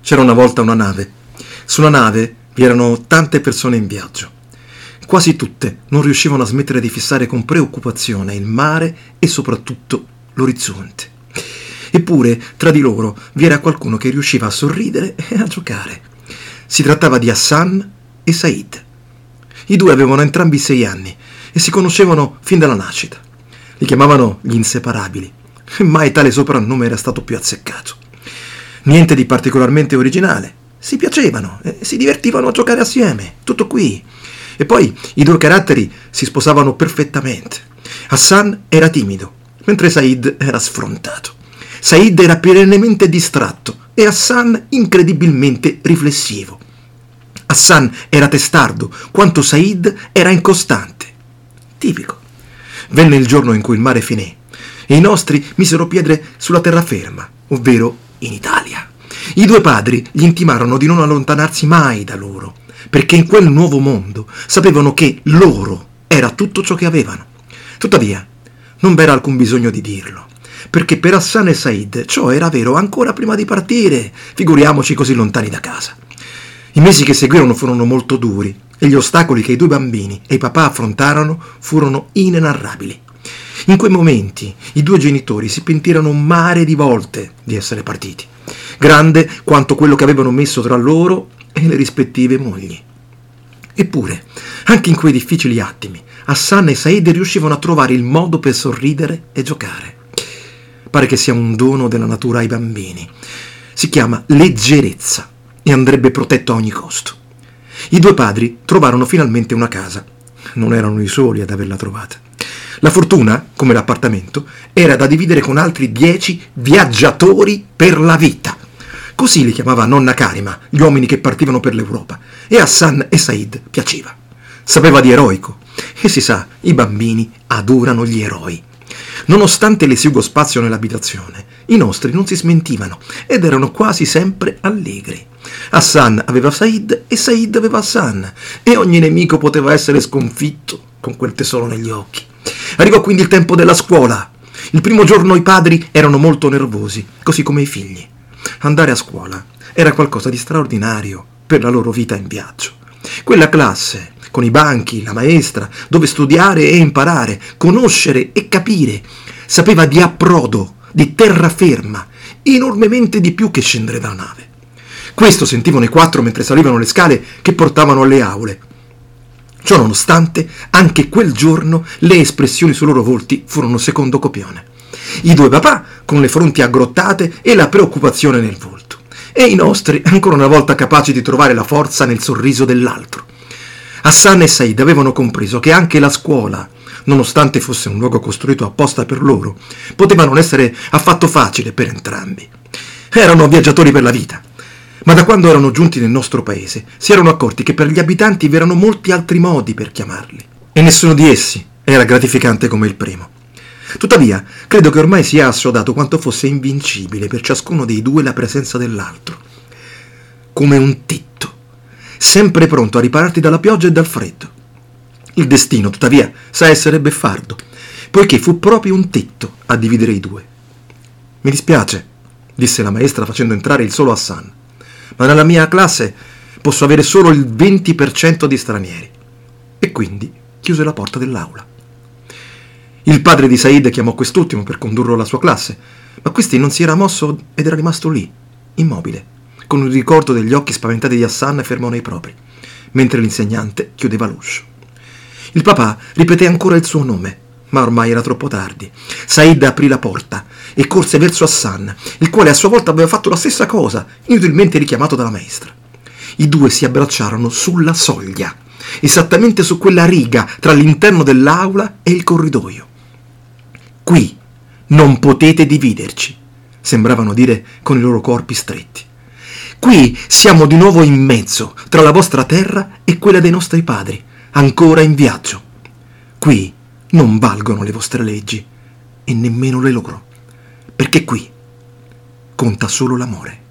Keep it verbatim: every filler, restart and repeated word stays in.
C'era una volta una nave. Sulla nave vi erano tante persone in viaggio. Quasi tutte non riuscivano a smettere di fissare con preoccupazione il mare e soprattutto l'orizzonte. Eppure tra di loro vi era qualcuno che riusciva a sorridere e a giocare. Si trattava di Hassan e Said. I due avevano entrambi sei anni e si conoscevano fin dalla nascita. Li chiamavano gli inseparabili e mai tale soprannome era stato più azzeccato. Niente di particolarmente originale. Si piacevano e si divertivano a giocare assieme. Tutto qui. E poi i due caratteri si sposavano perfettamente. Hassan era timido, mentre Said era sfrontato. Said era perennemente distratto e Hassan incredibilmente riflessivo. Hassan era testardo, quanto Said era incostante. Tipico. Venne il giorno in cui il mare finì e i nostri misero piede sulla terraferma, ovvero in Italia. I due padri gli intimarono di non allontanarsi mai da loro, perché in quel nuovo mondo sapevano che loro era tutto ciò che avevano. Tuttavia, non v'era alcun bisogno di dirlo, perché per Hassan e Said ciò era vero ancora prima di partire, figuriamoci così lontani da casa. I mesi che seguirono furono molto duri e gli ostacoli che i due bambini e i papà affrontarono furono inenarrabili. In quei momenti i due genitori si pentirono un mare di volte di essere partiti, grande quanto quello che avevano messo tra loro e le rispettive mogli. Eppure, anche in quei difficili attimi, Hassan e Said riuscivano a trovare il modo per sorridere e giocare. Pare che sia un dono della natura ai bambini. Si chiama leggerezza e andrebbe protetto a ogni costo. I due padri trovarono finalmente una casa. Non erano i soli ad averla trovata. La fortuna, come l'appartamento, era da dividere con altri dieci viaggiatori per la vita. Così li chiamava nonna Karima, gli uomini che partivano per l'Europa, e Hassan e Said piaceva. Sapeva di eroico, e si sa, i bambini adorano gli eroi. Nonostante l'esiguo spazio nell'abitazione, i nostri non si smentivano ed erano quasi sempre allegri. Hassan aveva Said e Said aveva Hassan, e ogni nemico poteva essere sconfitto con quel tesoro negli occhi. Arrivò quindi il tempo della scuola. Il primo giorno i padri erano molto nervosi, così come i figli. Andare a scuola era qualcosa di straordinario per la loro vita in viaggio. Quella classe, con i banchi, la maestra, dove studiare e imparare, conoscere e capire, sapeva di approdo, di terraferma, enormemente di più che scendere dalla nave. Questo sentivano i quattro mentre salivano le scale che portavano alle aule. Ciò nonostante, anche quel giorno le espressioni sui loro volti furono secondo copione. I due papà con le fronti aggrottate e la preoccupazione nel volto, e i nostri ancora una volta capaci di trovare la forza nel sorriso dell'altro. Hassan e Said avevano compreso che anche la scuola, nonostante fosse un luogo costruito apposta per loro, poteva non essere affatto facile per entrambi. Erano viaggiatori per la vita, ma da quando erano giunti nel nostro paese si erano accorti che per gli abitanti vi erano molti altri modi per chiamarli, e nessuno di essi era gratificante come il primo. Tuttavia, credo che ormai sia assodato quanto fosse invincibile per ciascuno dei due la presenza dell'altro, come un tetto, sempre pronto a ripararti dalla pioggia e dal freddo. Il destino, tuttavia, sa essere beffardo, poiché fu proprio un tetto a dividere i due. «Mi dispiace», disse la maestra facendo entrare il solo Hassan, «ma nella mia classe posso avere solo il venti per cento di stranieri». E quindi chiuse la porta dell'aula. Il padre di Said chiamò quest'ultimo per condurlo alla sua classe, ma questi non si era mosso ed era rimasto lì, immobile, con il ricordo degli occhi spaventati di Hassan fermo nei propri, mentre l'insegnante chiudeva l'uscio. Il papà ripeté ancora il suo nome, ma ormai era troppo tardi. Said aprì la porta e corse verso Hassan, il quale a sua volta aveva fatto la stessa cosa, inutilmente richiamato dalla maestra. I due si abbracciarono sulla soglia, esattamente su quella riga tra l'interno dell'aula e il corridoio. «Qui non potete dividerci», sembravano dire con i loro corpi stretti. «Qui siamo di nuovo in mezzo, tra la vostra terra e quella dei nostri padri, ancora in viaggio. Qui non valgono le vostre leggi, e nemmeno le loro, perché qui conta solo l'amore».